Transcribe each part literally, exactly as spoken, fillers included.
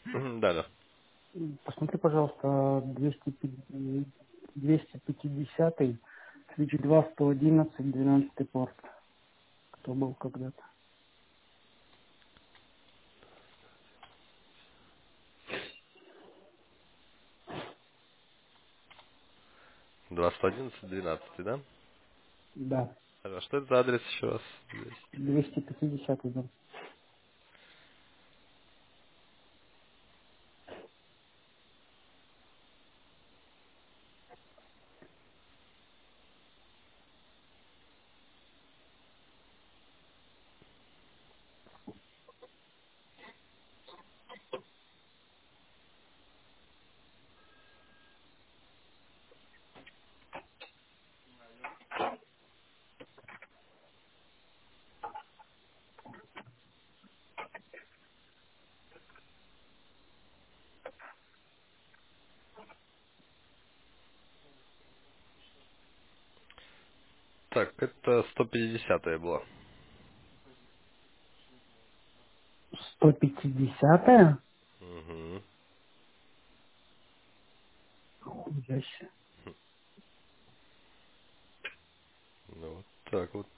Мгм, Да, да. Посмотри, пожалуйста, двести пятьдесят, двести пятьдесят, Switch два, сто одиннадцать, двенадцатый порт. Кто был когда-то? два сто одиннадцать двенадцать, да? Да, А что это за адрес еще раз? Здесь. двести пятьдесят, да. Так, это сто пятидесятая была. сто пятьдесят? Угу. Хуяще. Ну, вот так вот.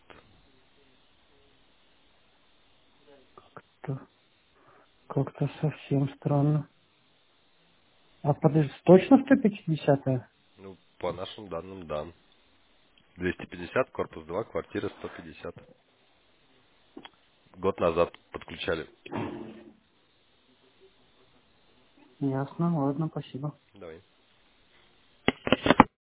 Как-то как-то совсем странно. А подожди, точно сто пятьдесят? Ну, по нашим данным, да. двести пятьдесят, корпус два, квартира сто пятьдесят. Год назад подключали. Ясно, ладно, спасибо. Давай.